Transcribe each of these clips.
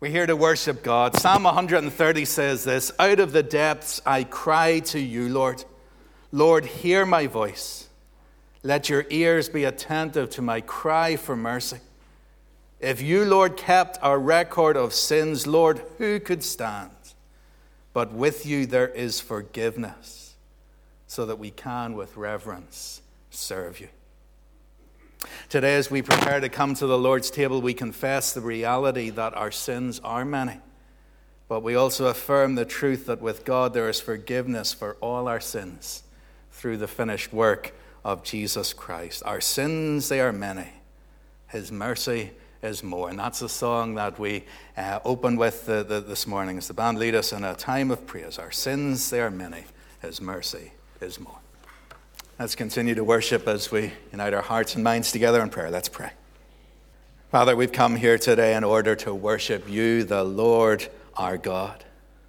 We're here to worship God. Psalm 130 says this: "Out of the depths I cry to you, Lord. Lord, hear my voice. Let your ears be attentive to my cry for mercy. If you, Lord, kept our record of sins, Lord, who could stand? But with you there is forgiveness, so that we can with reverence serve you." Today, as we prepare to come to the Lord's table, we confess the reality that our sins are many. But we also affirm the truth that with God there is forgiveness for all our sins through the finished work of Jesus Christ. Our sins, they are many. His mercy is more. And that's the song that we open with this morning as the band lead us in a time of praise. Our sins, they are many. His mercy is more. Let's continue to worship as we unite our hearts and minds together in prayer. Let's pray. Father, we've come here today in order to worship you, the Lord our God.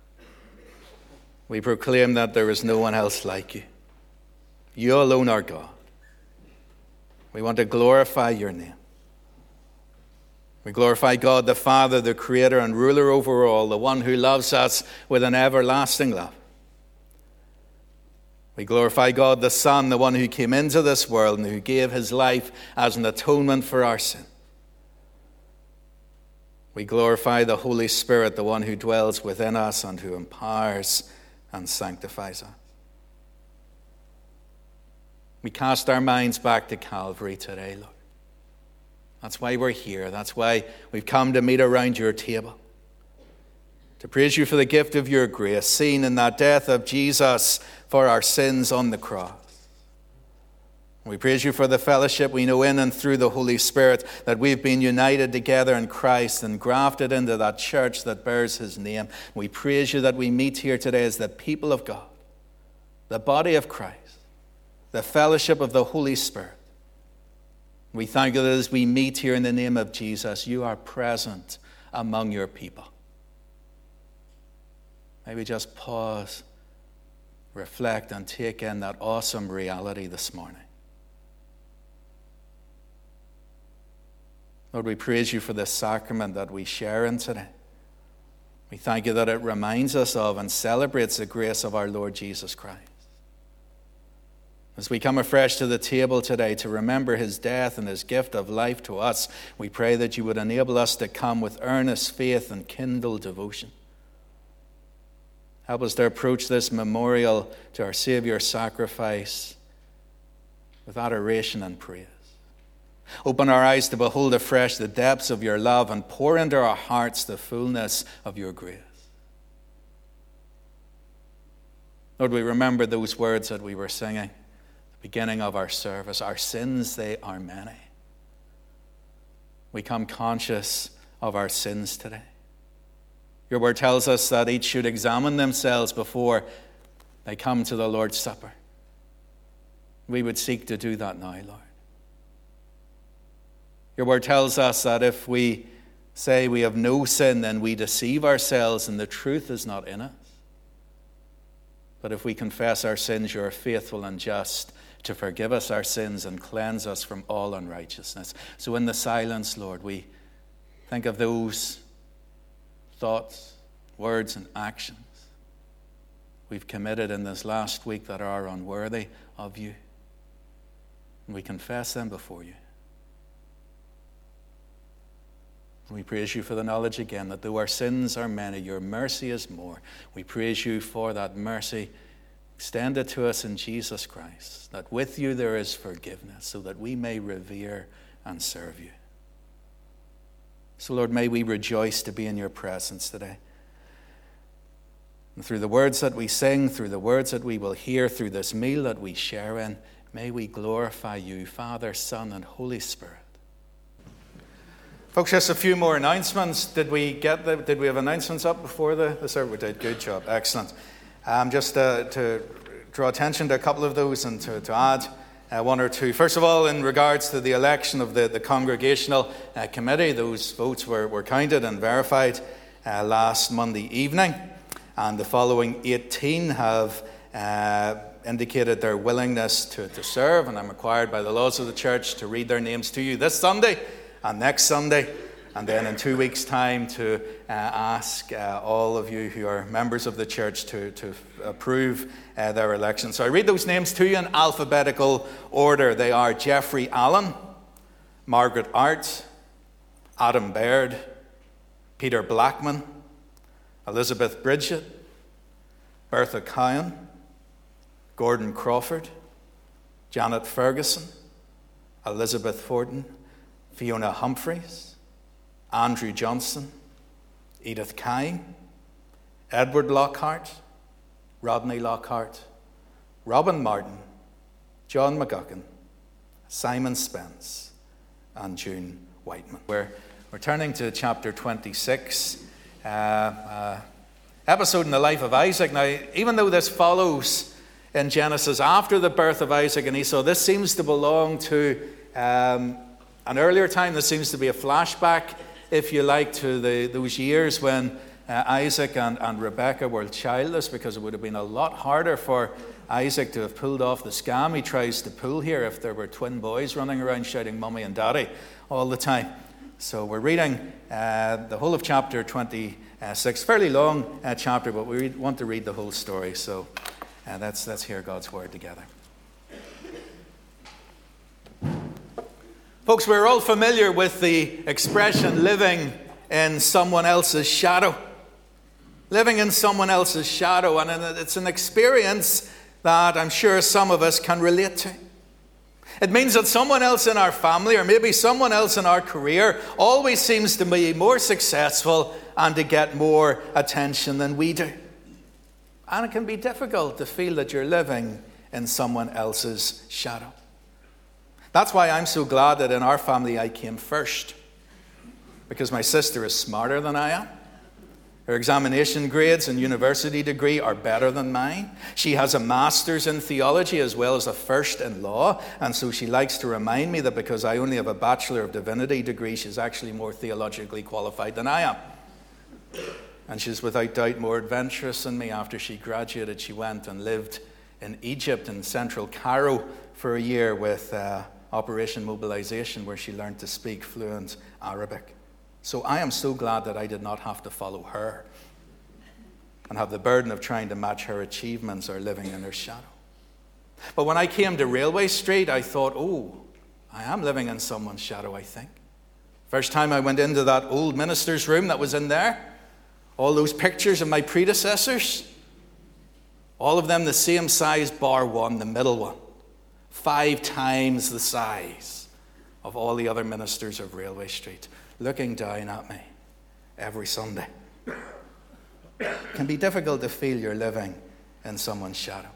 We proclaim that there is no one else like you. You alone are God. We want to glorify your name. We glorify God the Father, the Creator and ruler over all, the one who loves us with an everlasting love. We glorify God the Son, the one who came into this world and who gave his life as an atonement for our sin. We glorify the Holy Spirit, the one who dwells within us and who empowers and sanctifies us. We cast our minds back to Calvary today, Lord. That's why we're here. That's why we've come to meet around your table. To praise you for the gift of your grace, seen in that death of Jesus for our sins on the cross. We praise you for the fellowship we know in and through the Holy Spirit, that we've been united together in Christ and grafted into that church that bears his name. We praise you that we meet here today as the people of God, the body of Christ, the fellowship of the Holy Spirit. We thank you that as we meet here in the name of Jesus, you are present among your people. Maybe just pause, reflect, and take in that awesome reality this morning. Lord, we praise you for this sacrament that we share in today. We thank you that it reminds us of and celebrates the grace of our Lord Jesus Christ. As we come afresh to the table today to remember his death and his gift of life to us, we pray that you would enable us to come with earnest faith and kindled devotion. Help us to approach this memorial to our Savior's sacrifice with adoration and praise. Open our eyes to behold afresh the depths of your love and pour into our hearts the fullness of your grace. Lord, we remember those words that we were singing at the beginning of our service. Our sins, they are many. We come conscious of our sins today. Your word tells us that each should examine themselves before they come to the Lord's Supper. We would seek to do that now, Lord. Your word tells us that if we say we have no sin, then we deceive ourselves and the truth is not in us. But if we confess our sins, you are faithful and just to forgive us our sins and cleanse us from all unrighteousness. So in the silence, Lord, we think of those thoughts, words, and actions we've committed in this last week that are unworthy of you. And we confess them before you. And we praise you for the knowledge again that though our sins are many, your mercy is more. We praise you for that mercy extended to us in Jesus Christ, that with you there is forgiveness, so that we may revere and serve you. So, Lord, may we rejoice to be in your presence today. And through the words that we sing, through the words that we will hear, through this meal that we share in, may we glorify you, Father, Son, and Holy Spirit. Folks, just a few more announcements. Did we have announcements up before the service? We did. Good job. Excellent. Just to draw attention to a couple of those and to add one or two. First of all, in regards to the election of the congregational committee, those votes were counted and verified last Monday evening, and the following 18 have indicated their willingness to serve, and I'm required by the laws of the church to read their names to you this Sunday and next Sunday. and then in 2 weeks' time to ask all of you who are members of the church to approve their election. So I read those names to you in alphabetical order. They are Jeffrey Allen, Margaret Art, Adam Baird, Peter Blackman, Elizabeth Bridget, Bertha Cowan, Gordon Crawford, Janet Ferguson, Elizabeth Fortin, Fiona Humphreys, Andrew Johnson, Edith Kine, Edward Lockhart, Rodney Lockhart, Robin Martin, John McGuckin, Simon Spence, and June Whiteman. We're turning to chapter 26, episode in the life of Isaac. Now, even though this follows in Genesis after the birth of Isaac and Esau, this seems to belong to an earlier time. This seems to be a flashback, if you like, to those years when Isaac and Rebekah were childless, because it would have been a lot harder for Isaac to have pulled off the scam he tries to pull here if there were twin boys running around shouting "Mummy" and "Daddy" all the time. So we're reading the whole of chapter 26, fairly long chapter, but we want to read the whole story. So let's hear God's word together. Folks, we're all familiar with the expression living in someone else's shadow. Living in someone else's shadow, and it's an experience that I'm sure some of us can relate to. It means that someone else in our family, or maybe someone else in our career, always seems to be more successful and to get more attention than we do. And it can be difficult to feel that you're living in someone else's shadow. That's why I'm so glad that in our family I came first, because my sister is smarter than I am. Her examination grades and university degree are better than mine. She has a master's in theology as well as a first in law, and so she likes to remind me that because I only have a Bachelor of Divinity degree, she's actually more theologically qualified than I am. And she's without doubt more adventurous than me. After she graduated, she went and lived in Egypt, in central Cairo, for a year with Operation Mobilization, where she learned to speak fluent Arabic. So I am so glad that I did not have to follow her and have the burden of trying to match her achievements or living in her shadow. But when I came to Railway Street, I thought, I am living in someone's shadow, I think. First time I went into that old minister's room that was in there, all those pictures of my predecessors, all of them the same size bar one, the middle one, 5 times the size of all the other ministers of Railway Street, looking down at me every Sunday. It can be difficult to feel you're living in someone's shadow.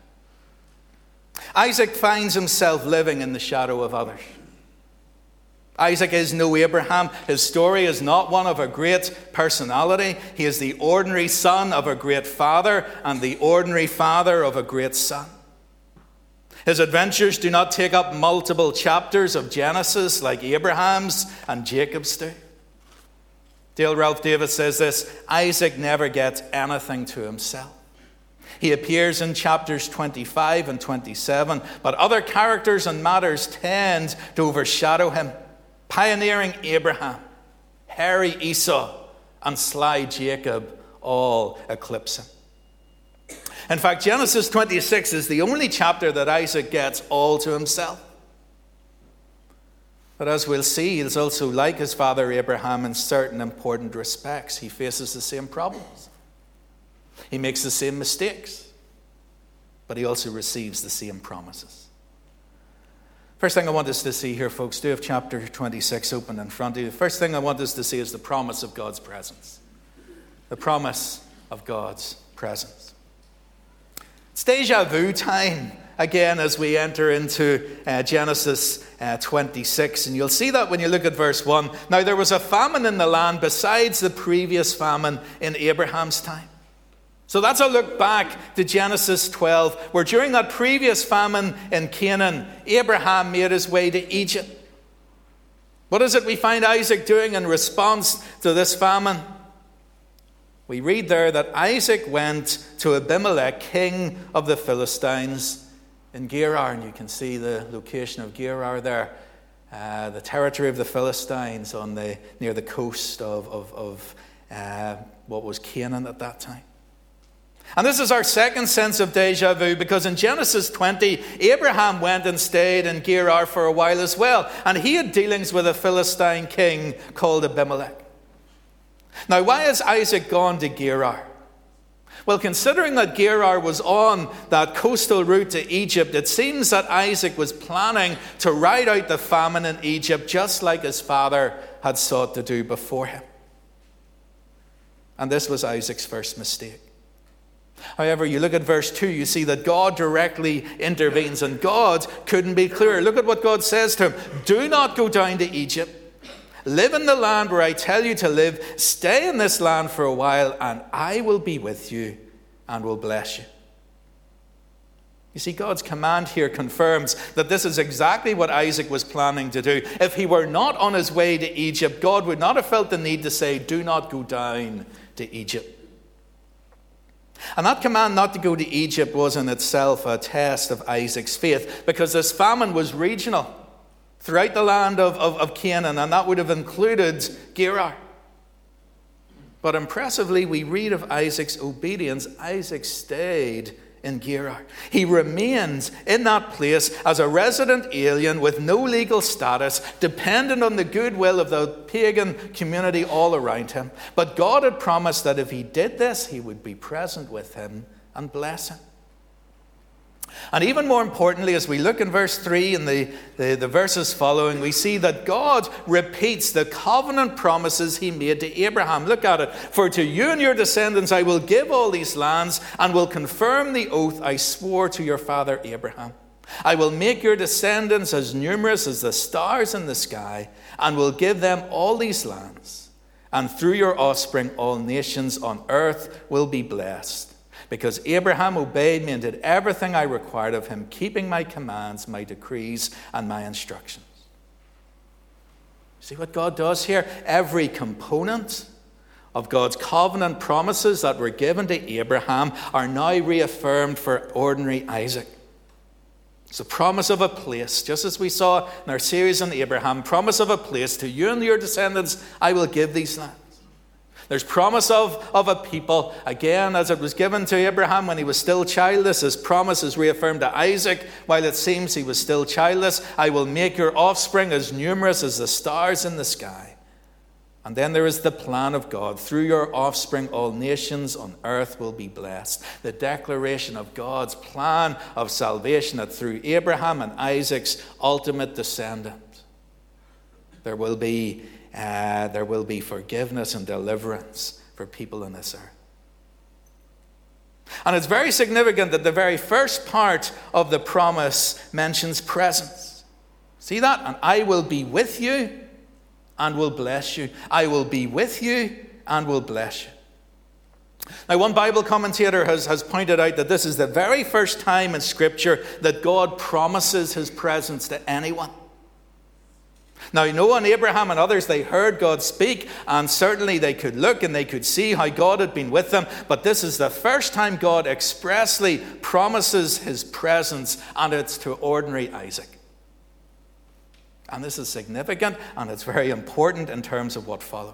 Isaac finds himself living in the shadow of others. Isaac is no Abraham. His story is not one of a great personality. He is the ordinary son of a great father and the ordinary father of a great son. His adventures do not take up multiple chapters of Genesis like Abraham's and Jacob's do. Dale Ralph Davis says this: Isaac never gets anything to himself. He appears in chapters 25 and 27, but other characters and matters tend to overshadow him. Pioneering Abraham, hairy Esau, and sly Jacob all eclipse him. In fact, Genesis 26 is the only chapter that Isaac gets all to himself. But as we'll see, he's also like his father Abraham in certain important respects. He faces the same problems. He makes the same mistakes. But he also receives the same promises. First thing I want us to see here, folks, do have chapter 26 open in front of you. The first thing I want us to see is the promise of God's presence. The promise of God's presence. It's deja vu time again as we enter into Genesis 26. And you'll see that when you look at verse 1. Now there was a famine in the land besides the previous famine in Abraham's time. So that's a look back to Genesis 12, where during that previous famine in Canaan, Abraham made his way to Egypt. What is it we find Isaac doing in response to this famine? We read there that Isaac went to Abimelech, king of the Philistines, in Gerar. And you can see the location of Gerar there the territory of the Philistines near the coast of what was Canaan at that time. And this is our second sense of deja vu, because in Genesis 20, Abraham went and stayed in Gerar for a while as well. And he had dealings with a Philistine king called Abimelech. Now, why has Isaac gone to Gerar? Well, considering that Gerar was on that coastal route to Egypt, it seems that Isaac was planning to ride out the famine in Egypt just like his father had sought to do before him. And this was Isaac's first mistake. However, you look at verse 2, you see that God directly intervenes, and God couldn't be clearer. Look at what God says to him. Do not go down to Egypt. Live in the land where I tell you to live. Stay in this land for a while, and I will be with you and will bless you. You see, God's command here confirms that this is exactly what Isaac was planning to do. If he were not on his way to Egypt, God would not have felt the need to say, do not go down to Egypt. And that command not to go to Egypt was in itself a test of Isaac's faith, because this famine was regional throughout the land of Canaan, and that would have included Gerar. But impressively, we read of Isaac's obedience. Isaac stayed in Gerar. He remains in that place as a resident alien with no legal status, dependent on the goodwill of the pagan community all around him. But God had promised that if he did this, he would be present with him and bless him. And even more importantly, as we look in verse 3 and the verses following, we see that God repeats the covenant promises he made to Abraham. Look at it. For to you and your descendants I will give all these lands, and will confirm the oath I swore to your father Abraham. I will make your descendants as numerous as the stars in the sky, and will give them all these lands. And through your offspring all nations on earth will be blessed. Because Abraham obeyed me and did everything I required of him, keeping my commands, my decrees, and my instructions. See what God does here? Every component of God's covenant promises that were given to Abraham are now reaffirmed for ordinary Isaac. It's a promise of a place, just as we saw in our series on Abraham, promise of a place. To you and your descendants I will give these lands. There's promise of a people. Again, as it was given to Abraham when he was still childless, his promise is reaffirmed to Isaac while it seems he was still childless. I will make your offspring as numerous as the stars in the sky. And then there is the plan of God. Through your offspring, all nations on earth will be blessed. The declaration of God's plan of salvation, that through Abraham and Isaac's ultimate descendant, there will be forgiveness and deliverance for people on this earth. And it's very significant that the very first part of the promise mentions presence. See that? And I will be with you and will bless you. I will be with you and will bless you. Now, one Bible commentator has pointed out that this is the very first time in Scripture that God promises his presence to anyone. Now, Noah and Abraham and others, they heard God speak, and certainly they could look and they could see how God had been with them. But this is the first time God expressly promises his presence, and it's to ordinary Isaac. And this is significant, and it's very important in terms of what follows.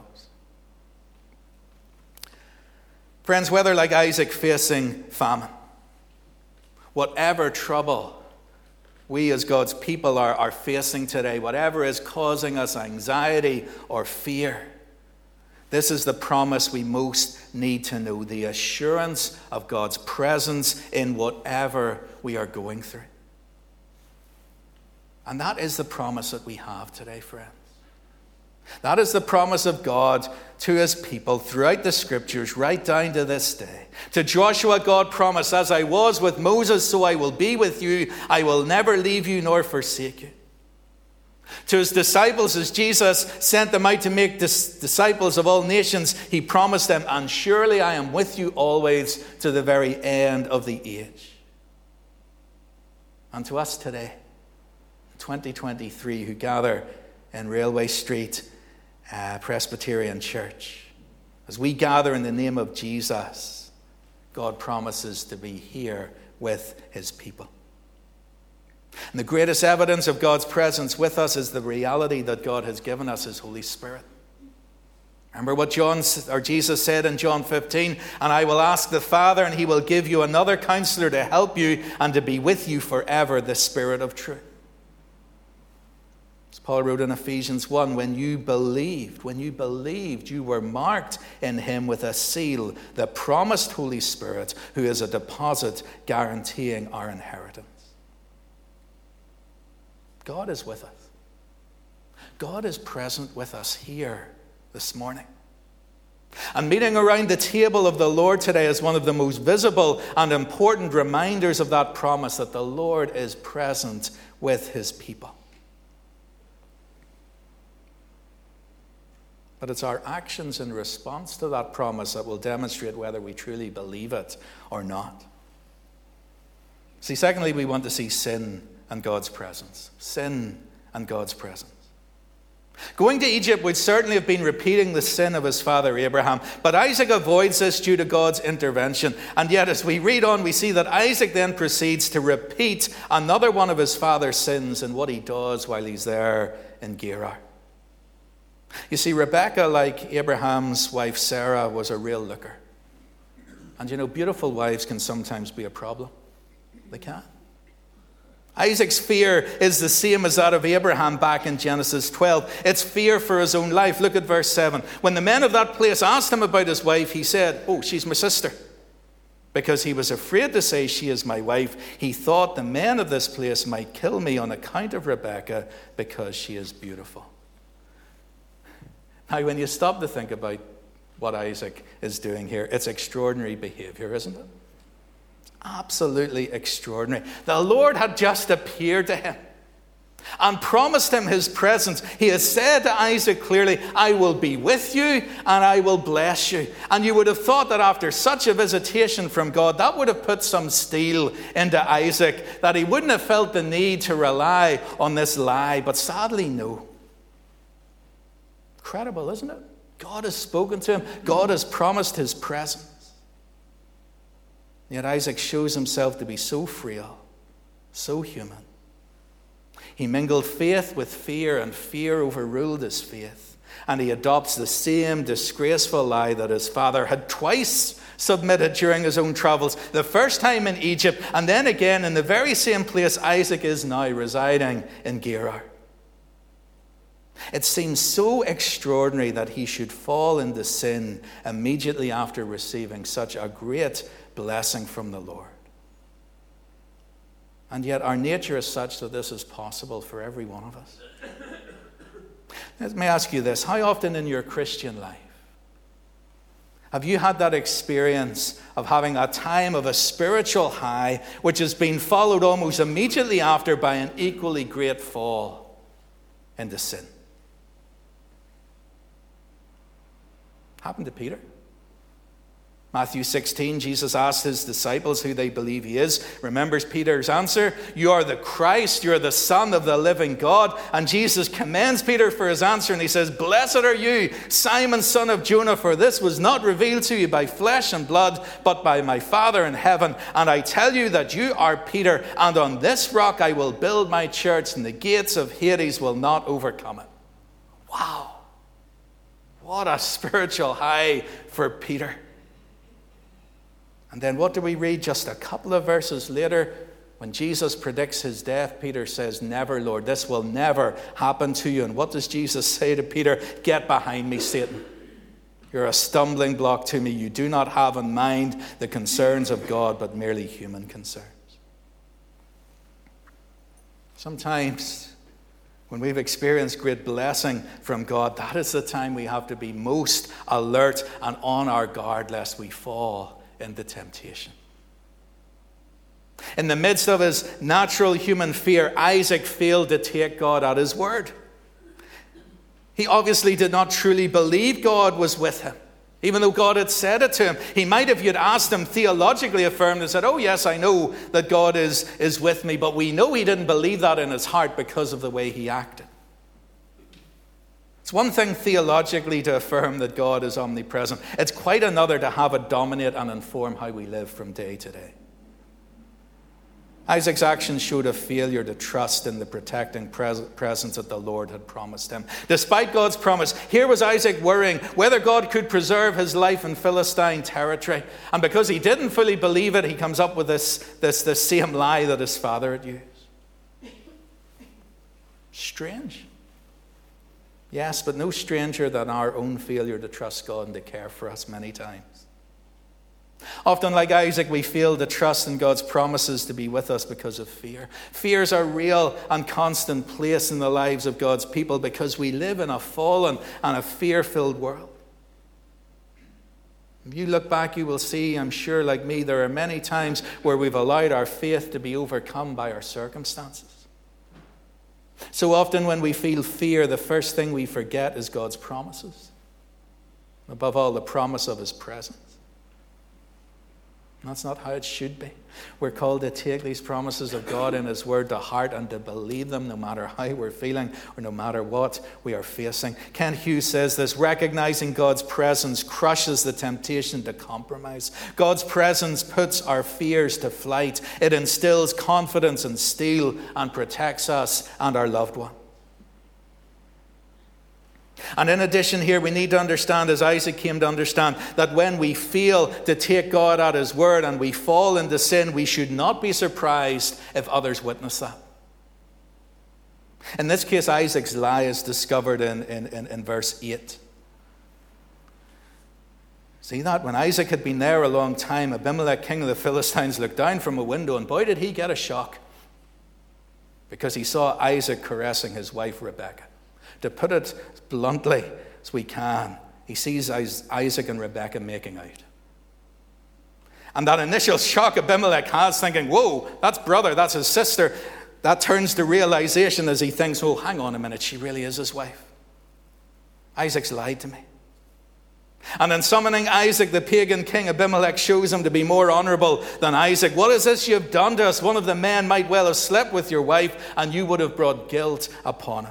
Friends, whether like Isaac facing famine, whatever trouble we as God's people are facing today, whatever is causing us anxiety or fear, this is the promise we most need to know, the assurance of God's presence in whatever we are going through. And that is the promise that we have today, friends. That is the promise of God to his people throughout the Scriptures, right down to this day. To Joshua, God promised, as I was with Moses, so I will be with you. I will never leave you nor forsake you. To his disciples, as Jesus sent them out to make disciples of all nations, he promised them, and surely I am with you always to the very end of the age. And to us today, 2023, who gather in Railway Street Presbyterian Church, as we gather in the name of Jesus, God promises to be here with his people. And the greatest evidence of God's presence with us is the reality that God has given us his Holy Spirit. Remember what Jesus said in John 15, and I will ask the Father, and he will give you another counselor to help you and to be with you forever, the Spirit of truth. As Paul wrote in Ephesians 1, when you believed, you were marked in him with a seal, the promised Holy Spirit, who is a deposit guaranteeing our inheritance. God is with us. God is present with us here this morning. And meeting around the table of the Lord today is one of the most visible and important reminders of that promise that the Lord is present with his people. But it's our actions in response to that promise that will demonstrate whether we truly believe it or not. See, secondly, we want to see sin and God's presence. Sin and God's presence. Going to Egypt would certainly have been repeating the sin of his father Abraham, but Isaac avoids this due to God's intervention. And yet, as we read on, we see that Isaac then proceeds to repeat another one of his father's sins in what he does while he's there in Gerar. You see, Rebekah, like Abraham's wife Sarah, was a real looker. And you know, beautiful wives can sometimes be a problem. They can. Isaac's fear is the same as that of Abraham back in Genesis 12. It's fear for his own life. Look at verse 7. When the men of that place asked him about his wife, he said, "Oh, she's my sister." Because he was afraid to say, "She is my wife." He thought the men of this place might kill me on account of Rebekah because she is beautiful. Now, when you stop to think about what Isaac is doing here, it's extraordinary behavior, isn't it? Absolutely extraordinary. The Lord had just appeared to him and promised him his presence. He has said to Isaac clearly, "I will be with you and I will bless you." And you would have thought that after such a visitation from God, that would have put some steel into Isaac, that he wouldn't have felt the need to rely on this lie. But sadly, no. Incredible, isn't it? God has spoken to him. God has promised his presence. Yet Isaac shows himself to be so frail, so human. He mingled faith with fear, and fear overruled his faith. And he adopts the same disgraceful lie that his father had twice submitted during his own travels. The first time in Egypt, and then again in the very same place Isaac is now residing in Gerar. It seems so extraordinary that he should fall into sin immediately after receiving such a great blessing from the Lord. And yet our nature is such that this is possible for every one of us. Let me ask you this. How often in your Christian life have you had that experience of having a time of a spiritual high which has been followed almost immediately after by an equally great fall into sin? Happened to Peter. Matthew 16, Jesus asked his disciples who they believe he is. Remembers Peter's answer? "You are the Christ, you are the Son of the living God." And Jesus commends Peter for his answer, and he says, "Blessed are you, Simon, son of Jonah, for this was not revealed to you by flesh and blood, but by my Father in heaven. And I tell you that you are Peter, and on this rock I will build my church, and the gates of Hades will not overcome it." Wow. What a spiritual high for Peter. And then what do we read just a couple of verses later? When Jesus predicts his death, Peter says, "Never, Lord, this will never happen to you." And what does Jesus say to Peter? "Get behind me, Satan. You're a stumbling block to me. You do not have in mind the concerns of God, but merely human concerns." Sometimes when we've experienced great blessing from God, that is the time we have to be most alert and on our guard lest we fall into temptation. In the midst of his natural human fear, Isaac failed to take God at his word. He obviously did not truly believe God was with him, even though God had said it to him. He might have, you'd asked him, theologically affirmed and said, "Oh yes, I know that God is with me," but we know he didn't believe that in his heart because of the way he acted. It's one thing theologically to affirm that God is omnipresent. It's quite another to have it dominate and inform how we live from day to day. Isaac's actions showed a failure to trust in the protecting presence that the Lord had promised him. Despite God's promise, here was Isaac worrying whether God could preserve his life in Philistine territory. And because he didn't fully believe it, he comes up with this same lie that his father had used. Strange. Yes, but no stranger than our own failure to trust God and to care for us many times. Often, like Isaac, we fail to trust in God's promises to be with us because of fear. Fear is a real and constant place in the lives of God's people because we live in a fallen and a fear-filled world. If you look back, you will see, I'm sure, like me, there are many times where we've allowed our faith to be overcome by our circumstances. So often when we feel fear, the first thing we forget is God's promises. Above all, the promise of his presence. That's not how it should be. We're called to take these promises of God in his word to heart and to believe them no matter how we're feeling or no matter what we are facing. Ken Hughes says this: recognizing God's presence crushes the temptation to compromise. God's presence puts our fears to flight. It instills confidence and steel and protects us and our loved one. And in addition here, we need to understand, as Isaac came to understand, that when we fail to take God at his word and we fall into sin, we should not be surprised if others witness that. In this case, Isaac's lie is discovered in verse 8. See that? When Isaac had been there a long time, Abimelech, king of the Philistines, looked down from a window, and boy, did he get a shock, because he saw Isaac caressing his wife Rebekah. To put it as bluntly as we can, he sees Isaac and Rebekah making out. And that initial shock Abimelech has, thinking, whoa, that's brother, that's his sister, that turns to realization as he thinks, oh, hang on a minute, she really is his wife. Isaac's lied to me. And in summoning Isaac, the pagan king, Abimelech shows him to be more honorable than Isaac. What is this you have done to us? One of the men might well have slept with your wife, and you would have brought guilt upon us.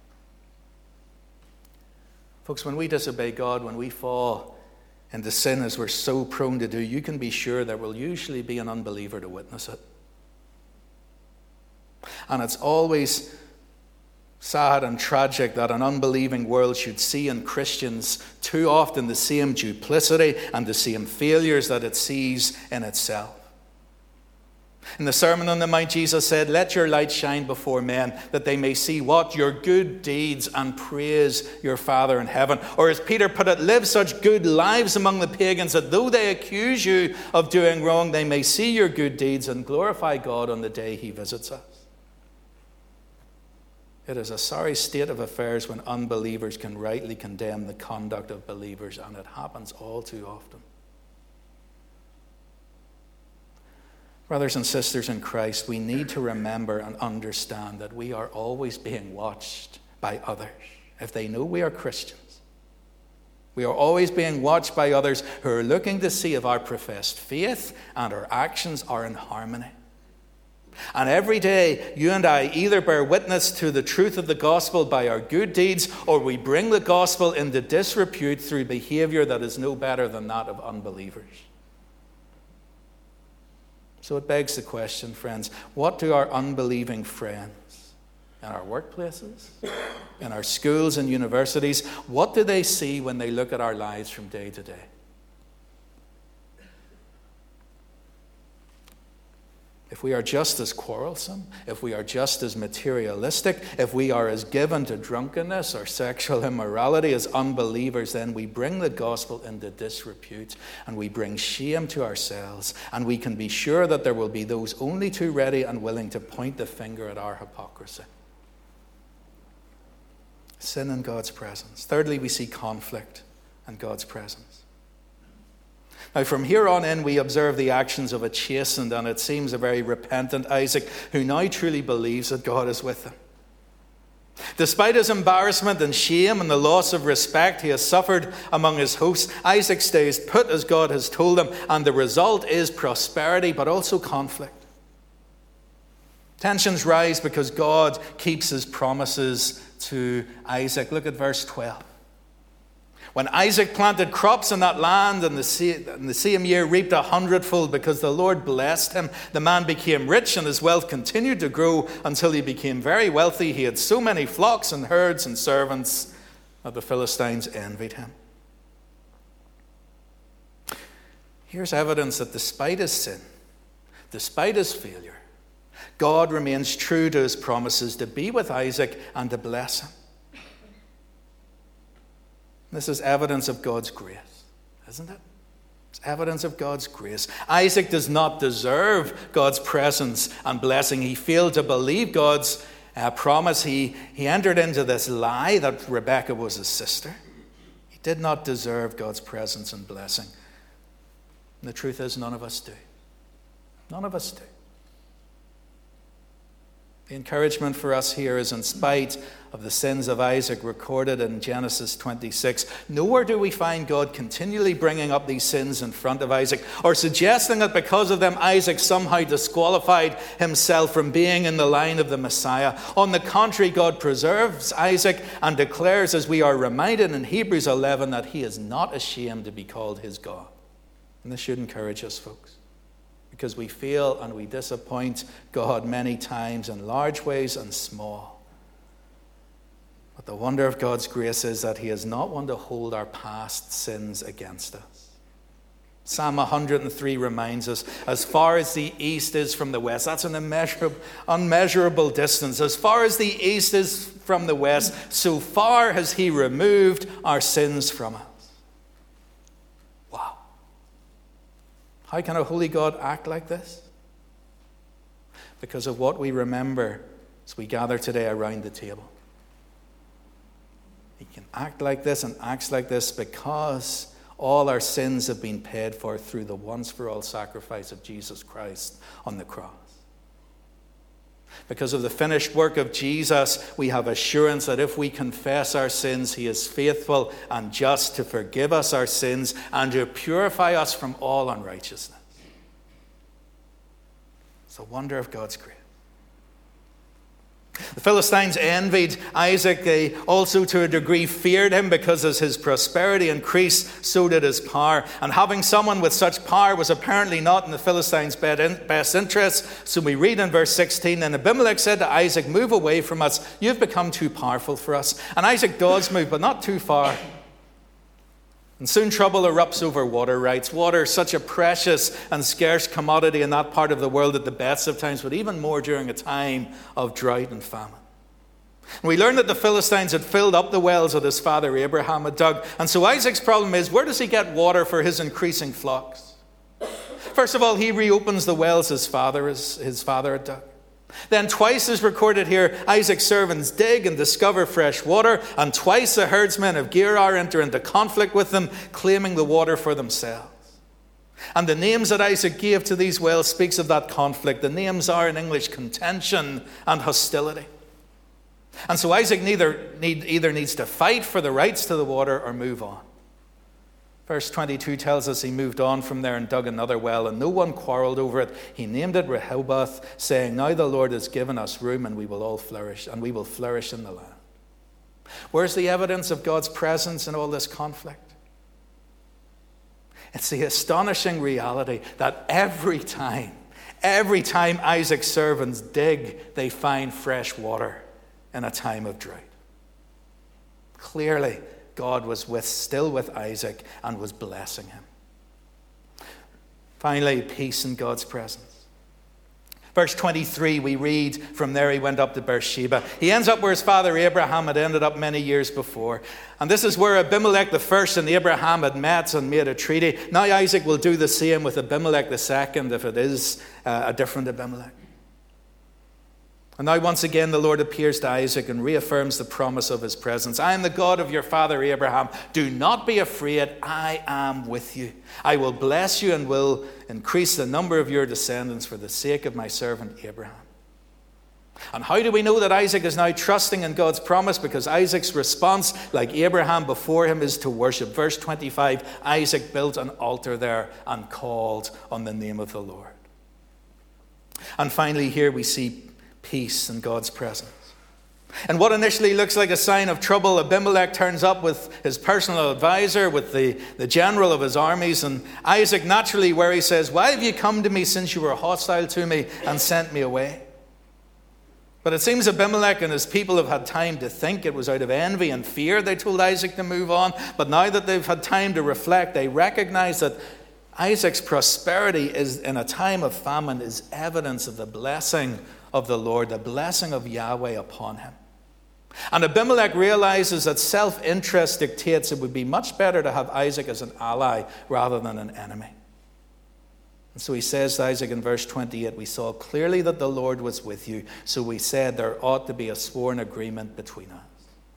Folks, when we disobey God, when we fall into sin as we're so prone to do, you can be sure there will usually be an unbeliever to witness it. And it's always sad and tragic that an unbelieving world should see in Christians too often the same duplicity and the same failures that it sees in itself. In the Sermon on the Mount, Jesus said, let your light shine before men, that they may see what? Your good deeds, and praise your Father in heaven. Or as Peter put it, live such good lives among the pagans that though they accuse you of doing wrong, they may see your good deeds and glorify God on the day he visits us. It is a sorry state of affairs when unbelievers can rightly condemn the conduct of believers, and it happens all too often. Brothers and sisters in Christ, we need to remember and understand that we are always being watched by others if they know we are Christians. We are always being watched by others who are looking to see if our professed faith and our actions are in harmony. And every day, you and I either bear witness to the truth of the gospel by our good deeds, or we bring the gospel into disrepute through behavior that is no better than that of unbelievers. So it begs the question, friends, what do our unbelieving friends in our workplaces, in our schools and universities, what do they see when they look at our lives from day to day? If we are just as quarrelsome, if we are just as materialistic, if we are as given to drunkenness or sexual immorality as unbelievers, then we bring the gospel into disrepute and we bring shame to ourselves, and we can be sure that there will be those only too ready and willing to point the finger at our hypocrisy. Sin in God's presence. Thirdly, we see conflict in God's presence. Now, from here on in, we observe the actions of a chastened and it seems a very repentant Isaac, who now truly believes that God is with him. Despite his embarrassment and shame and the loss of respect he has suffered among his hosts, Isaac stays put as God has told him, and the result is prosperity, but also conflict. Tensions rise because God keeps his promises to Isaac. Look at verse 12. When Isaac planted crops in that land and the same year reaped 100-fold because the Lord blessed him, the man became rich and his wealth continued to grow until he became very wealthy. He had so many flocks and herds and servants that the Philistines envied him. Here's evidence that despite his sin, despite his failure, God remains true to his promises to be with Isaac and to bless him. This is evidence of God's grace, isn't it? It's evidence of God's grace. Isaac does not deserve God's presence and blessing. He failed to believe God's promise. He entered into this lie that Rebekah was his sister. He did not deserve God's presence and blessing. And the truth is, none of us do. None of us do. The encouragement for us here is, in spite of the sins of Isaac recorded in Genesis 26, nowhere do we find God continually bringing up these sins in front of Isaac or suggesting that because of them Isaac somehow disqualified himself from being in the line of the Messiah. On the contrary, God preserves Isaac and declares, as we are reminded in Hebrews 11, that he is not ashamed to be called his God. And this should encourage us, folks, because we fail and we disappoint God many times in large ways and small. But the wonder of God's grace is that he is not one to hold our past sins against us. Psalm 103 reminds us, as far as the east is from the west, that's an unmeasurable distance. As far as the east is from the west, so far has he removed our sins from us. Wow. How can a holy God act like this? Because of what we remember as we gather today around the table. He can act like this and acts like this because all our sins have been paid for through the once-for-all sacrifice of Jesus Christ on the cross. Because of the finished work of Jesus, we have assurance that if we confess our sins, he is faithful and just to forgive us our sins and to purify us from all unrighteousness. It's the wonder of God's grace. The Philistines envied Isaac. They also, to a degree, feared him because as his prosperity increased, so did his power. And having someone with such power was apparently not in the Philistines' best interest. So we read in verse 16, and Abimelech said to Isaac, "Move away from us. You've become too powerful for us." And Isaac does move, but not too far. And soon trouble erupts over water rights. Water, such a precious and scarce commodity in that part of the world at the best of times, but even more during a time of drought and famine. And we learn that the Philistines had filled up the wells that his father Abraham had dug. And so Isaac's problem is, where does he get water for his increasing flocks? First of all, he reopens the wells his father had dug. Then twice is recorded here, Isaac's servants dig and discover fresh water, and twice the herdsmen of Gerar enter into conflict with them, claiming the water for themselves. And the names that Isaac gave to these wells speaks of that conflict. The names are in English contention and hostility. And so Isaac either needs to fight for the rights to the water or move on. Verse 22 tells us he moved on from there and dug another well, and no one quarreled over it. He named it Rehoboth, saying, "Now the Lord has given us room, and we will all flourish, and we will flourish in the land." Where's the evidence of God's presence in all this conflict? It's the astonishing reality that every time Isaac's servants dig, they find fresh water in a time of drought. Clearly, God was still with Isaac and was blessing him. Finally, peace in God's presence. Verse 23, we read, from there he went up to Beersheba. He ends up where his father Abraham had ended up many years before. And this is where Abimelech the first and Abraham had met and made a treaty. Now Isaac will do the same with Abimelech the second, if it is a different Abimelech. And now once again the Lord appears to Isaac and reaffirms the promise of his presence. "I am the God of your father Abraham. Do not be afraid. I am with you. I will bless you and will increase the number of your descendants for the sake of my servant Abraham." And how do we know that Isaac is now trusting in God's promise? Because Isaac's response, like Abraham before him, is to worship. Verse 25, Isaac built an altar there and called on the name of the Lord. And finally here we see peace in God's presence. And what initially looks like a sign of trouble, Abimelech turns up with his personal advisor, with the general of his armies, and Isaac naturally worries, says, "Why have you come to me since you were hostile to me and sent me away?" But it seems Abimelech and his people have had time to think. It was out of envy and fear they told Isaac to move on. But now that they've had time to reflect, they recognize that Isaac's prosperity is in a time of famine is evidence of the blessing of the Lord, the blessing of Yahweh upon him. And Abimelech realizes that self-interest dictates it would be much better to have Isaac as an ally rather than an enemy. And so he says to Isaac in verse 28, "We saw clearly that the Lord was with you, so we said there ought to be a sworn agreement between us."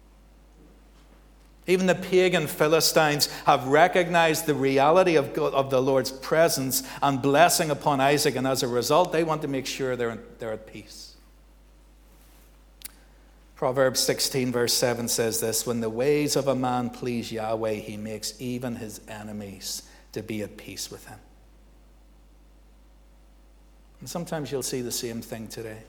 Even the pagan Philistines have recognized the reality of the Lord's presence and blessing upon Isaac, and as a result, they want to make sure they're at peace. Proverbs 16 verse 7 says this, "When the ways of a man please Yahweh, he makes even his enemies to be at peace with him." And sometimes you'll see the same thing today.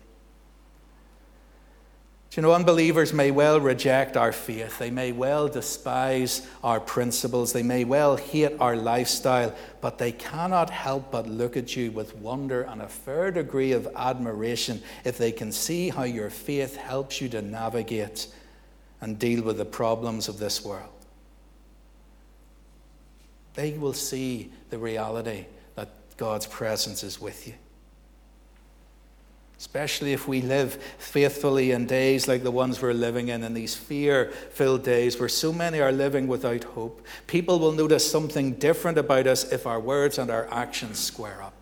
You know, unbelievers may well reject our faith. They may well despise our principles. They may well hate our lifestyle, but they cannot help but look at you with wonder and a fair degree of admiration if they can see how your faith helps you to navigate and deal with the problems of this world. They will see the reality that God's presence is with you. Especially if we live faithfully in days like the ones we're living in these fear-filled days where so many are living without hope. People will notice something different about us if our words and our actions square up.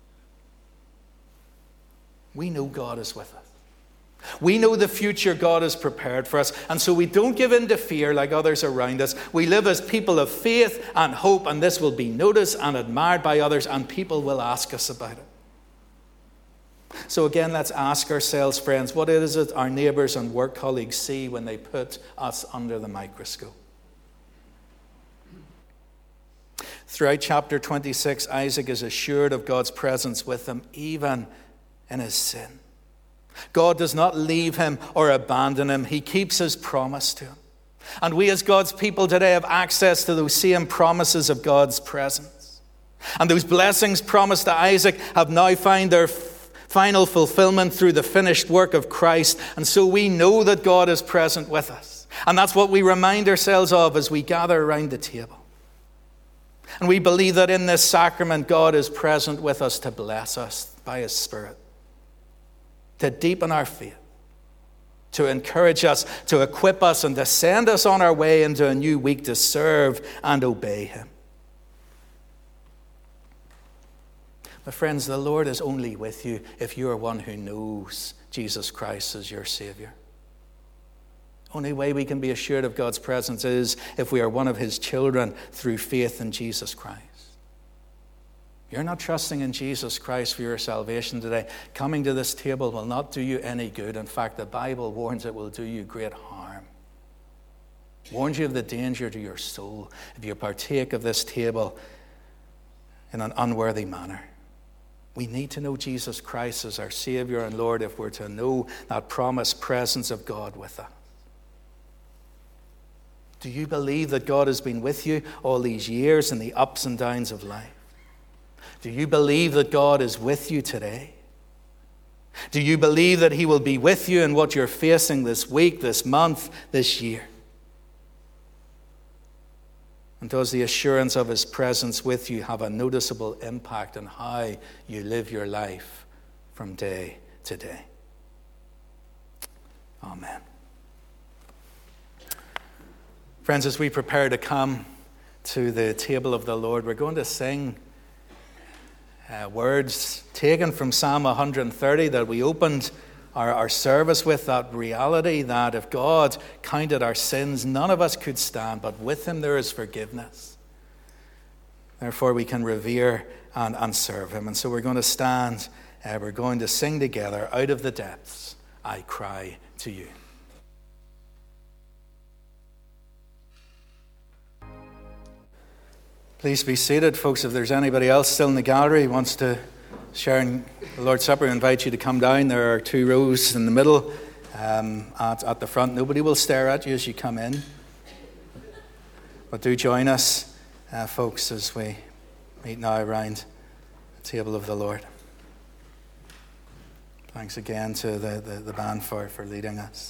We know God is with us. We know the future God has prepared for us, and so we don't give in to fear like others around us. We live as people of faith and hope, and this will be noticed and admired by others, and people will ask us about it. So again, let's ask ourselves, friends, what is it our neighbours and work colleagues see when they put us under the microscope? Throughout chapter 26, Isaac is assured of God's presence with him, even in his sin. God does not leave him or abandon him. He keeps his promise to him. And we as God's people today have access to those same promises of God's presence. And those blessings promised to Isaac have now found their final fulfillment through the finished work of Christ. And so we know that God is present with us. And that's what we remind ourselves of as we gather around the table. And we believe that in this sacrament, God is present with us to bless us by his Spirit, to deepen our faith, to encourage us, to equip us, and to send us on our way into a new week to serve and obey him. My friends, the Lord is only with you if you are one who knows Jesus Christ as your Savior. Only way we can be assured of God's presence is if we are one of his children through faith in Jesus Christ. You're not trusting in Jesus Christ for your salvation today. Coming to this table will not do you any good. In fact, the Bible warns it will do you great harm. Warns you of the danger to your soul if you partake of this table in an unworthy manner. We need to know Jesus Christ as our Savior and Lord if we're to know that promised presence of God with us. Do you believe that God has been with you all these years in the ups and downs of life? Do you believe that God is with you today? Do you believe that he will be with you in what you're facing this week, this month, this year? And does the assurance of his presence with you have a noticeable impact on how you live your life from day to day? Amen. Friends, as we prepare to come to the table of the Lord, we're going to sing words taken from Psalm 130 that we opened our service with, that reality that if God counted our sins, none of us could stand, but with him there is forgiveness. Therefore we can revere and serve him. And so we're going to stand, we're going to sing together, "Out of the depths I cry to you." Please be seated, folks. If there's anybody else still in the gallery who wants to share in the Lord's Supper, I invite you to come down. There are 2 rows in the middle at the front. Nobody will stare at you as you come in. But do join us, folks, as we meet now around the table of the Lord. Thanks again to the band for leading us.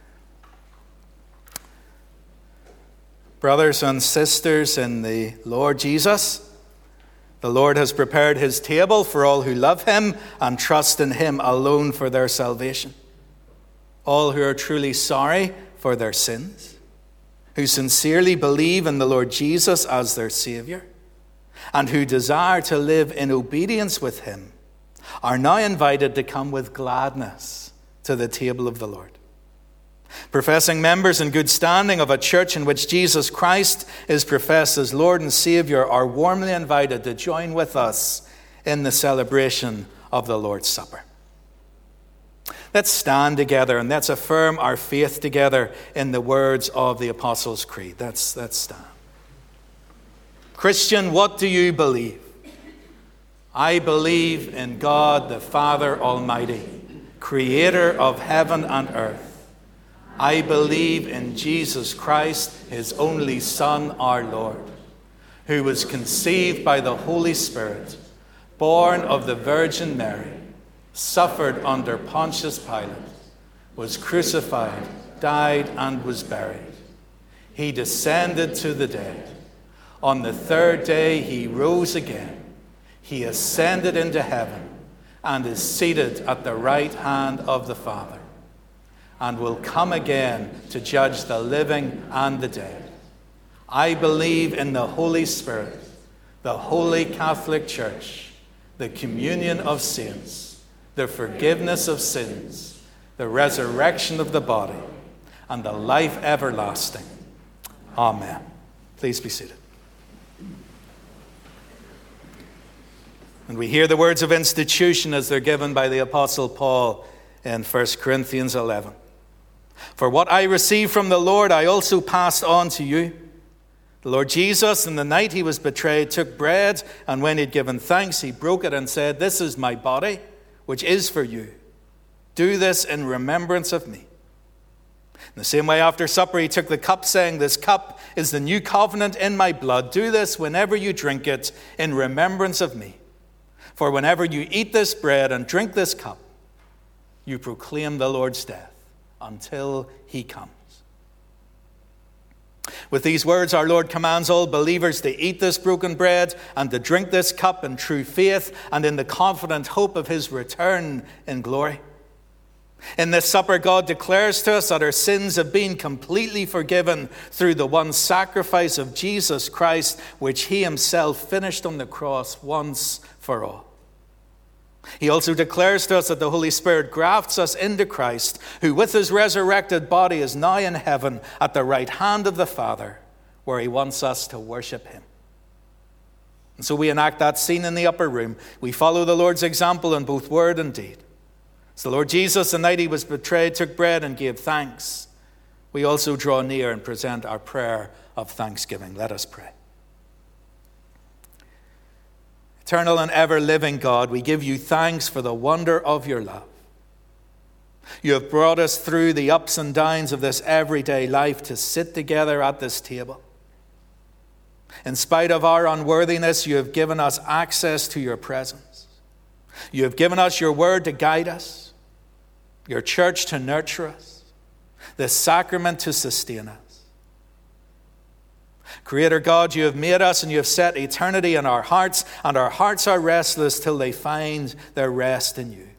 Brothers and sisters in the Lord Jesus, the Lord has prepared his table for all who love him and trust in him alone for their salvation. All who are truly sorry for their sins, who sincerely believe in the Lord Jesus as their Savior, and who desire to live in obedience with him, are now invited to come with gladness to the table of the Lord. Professing members in good standing of a church in which Jesus Christ is professed as Lord and Savior are warmly invited to join with us in the celebration of the Lord's Supper. Let's stand together and let's affirm our faith together in the words of the Apostles' Creed. Let's stand. Christian, what do you believe? I believe in God the Father Almighty, creator of heaven and earth. I believe in Jesus Christ, his only Son, our Lord, who was conceived by the Holy Spirit, born of the Virgin Mary, suffered under Pontius Pilate, was crucified, died, and was buried. He descended to the dead. On the third day he rose again. He ascended into heaven and is seated at the right hand of the Father, and will come again to judge the living and the dead. I believe in the Holy Spirit, the Holy Catholic Church, the communion of saints, the forgiveness of sins, the resurrection of the body, and the life everlasting. Amen. Please be seated. And we hear the words of institution as they're given by the Apostle Paul in 1 Corinthians 11. For what I received from the Lord, I also passed on to you. The Lord Jesus, in the night he was betrayed, took bread, and when he had given thanks, he broke it and said, "This is my body, which is for you. Do this in remembrance of me." In the same way, after supper, he took the cup, saying, "This cup is the new covenant in my blood. Do this whenever you drink it in remembrance of me. For whenever you eat this bread and drink this cup, you proclaim the Lord's death until he comes." With these words, our Lord commands all believers to eat this broken bread and to drink this cup in true faith and in the confident hope of his return in glory. In this supper, God declares to us that our sins have been completely forgiven through the one sacrifice of Jesus Christ, which he himself finished on the cross once for all. He also declares to us that the Holy Spirit grafts us into Christ, who with his resurrected body is now in heaven at the right hand of the Father, where he wants us to worship him. And so we enact that scene in the upper room. We follow the Lord's example in both word and deed. As the Lord Jesus, the night he was betrayed, took bread and gave thanks, we also draw near and present our prayer of thanksgiving. Let us pray. Eternal and ever-living God, we give you thanks for the wonder of your love. You have brought us through the ups and downs of this everyday life to sit together at this table. In spite of our unworthiness, you have given us access to your presence. You have given us your word to guide us, your church to nurture us, the sacrament to sustain us. Creator God, you have made us and you have set eternity in our hearts, and our hearts are restless till they find their rest in you.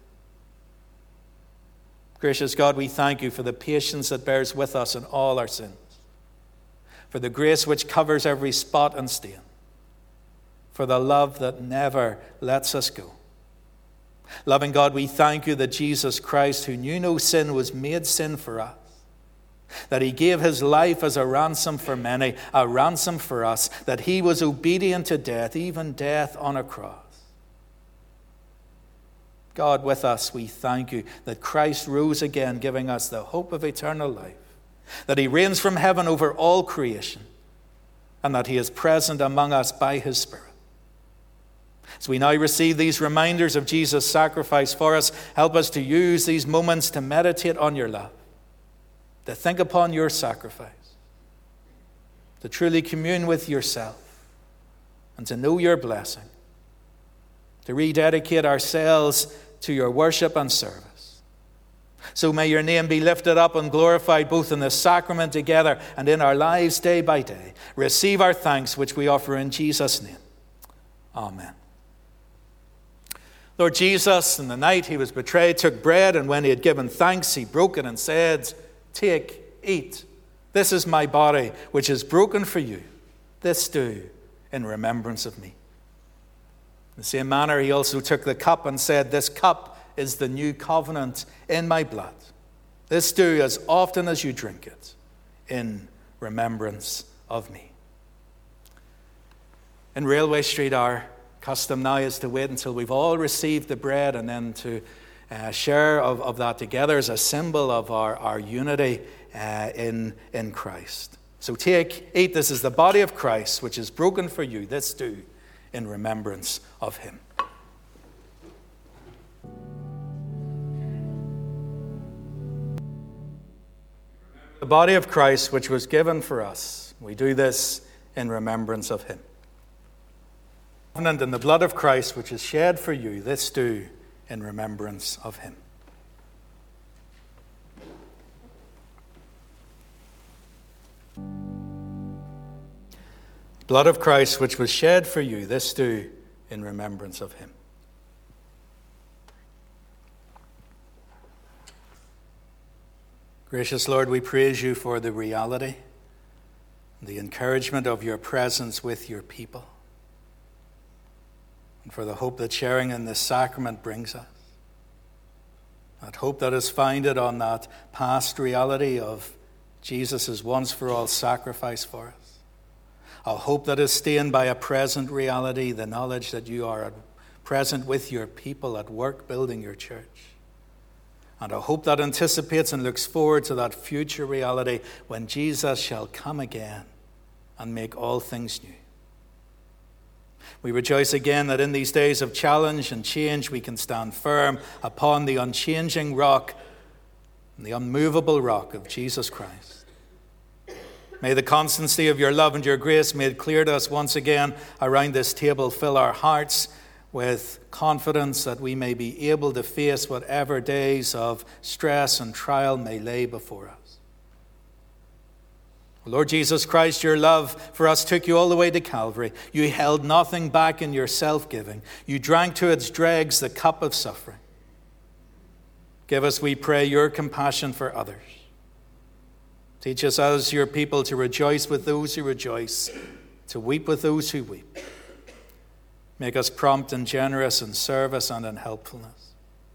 Gracious God, we thank you for the patience that bears with us in all our sins, for the grace which covers every spot and stain, for the love that never lets us go. Loving God, we thank you that Jesus Christ, who knew no sin, was made sin for us, that he gave his life as a ransom for many, a ransom for us, that he was obedient to death, even death on a cross. God, with us, we thank you that Christ rose again, giving us the hope of eternal life, that he reigns from heaven over all creation, and that he is present among us by his Spirit. As we now receive these reminders of Jesus' sacrifice for us, help us to use these moments to meditate on your love, to think upon your sacrifice, to truly commune with yourself, and to know your blessing, to rededicate ourselves to your worship and service. So may your name be lifted up and glorified both in the sacrament together and in our lives day by day. Receive our thanks, which we offer in Jesus' name. Amen. Lord Jesus, in the night he was betrayed, took bread, and when he had given thanks, he broke it and said, "Take, eat. This is my body, which is broken for you. This do in remembrance of me." In the same manner, he also took the cup and said, "This cup is the new covenant in my blood. This do as often as you drink it in remembrance of me." In Railway Street, our custom now is to wait until we've all received the bread and then to share of that together as a symbol of our unity in Christ. So take, eat. This is the body of Christ, which is broken for you. This do in remembrance of him. The body of Christ, which was given for us. We do this in remembrance of him. And in the blood of Christ, which is shed for you, this do in remembrance of him. Blood of Christ, which was shed for you, this do in remembrance of him. Gracious Lord, we praise you for the reality, the encouragement of your presence with your people, and for the hope that sharing in this sacrament brings us. That hope that is founded on that past reality of Jesus' once-for-all sacrifice for us. A hope that is stained by a present reality, the knowledge that you are present with your people at work building your church. And a hope that anticipates and looks forward to that future reality when Jesus shall come again and make all things new. We rejoice again that in these days of challenge and change we can stand firm upon the unchanging rock, the unmovable rock of Jesus Christ. May the constancy of your love and your grace made clear to us once again around this table fill our hearts with confidence that we may be able to face whatever days of stress and trial may lay before us. Lord Jesus Christ, your love for us took you all the way to Calvary. You held nothing back in your self-giving. You drank to its dregs the cup of suffering. Give us, we pray, your compassion for others. Teach us as your people to rejoice with those who rejoice, to weep with those who weep. Make us prompt and generous in service and in helpfulness.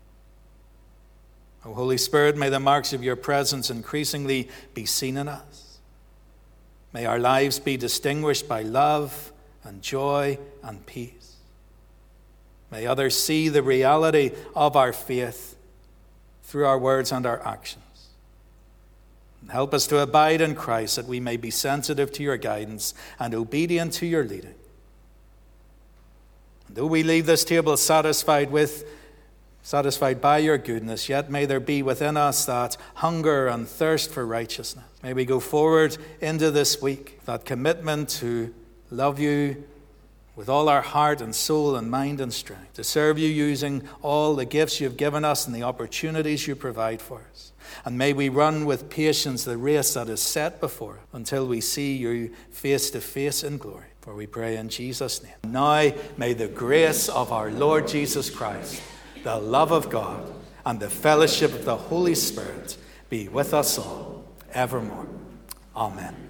O Holy Spirit, may the marks of your presence increasingly be seen in us. May our lives be distinguished by love and joy and peace. May others see the reality of our faith through our words and our actions. And help us to abide in Christ that we may be sensitive to your guidance and obedient to your leading. Though we leave this table satisfied by your goodness, yet may there be within us that hunger and thirst for righteousness. May we go forward into this week, that commitment to love you with all our heart and soul and mind and strength, to serve you using all the gifts you've given us and the opportunities you provide for us. And may we run with patience the race that is set before us until we see you face to face in glory. For we pray in Jesus' name. Now may the grace of our Lord Jesus Christ, the love of God, and the fellowship of the Holy Spirit be with us all evermore. Amen.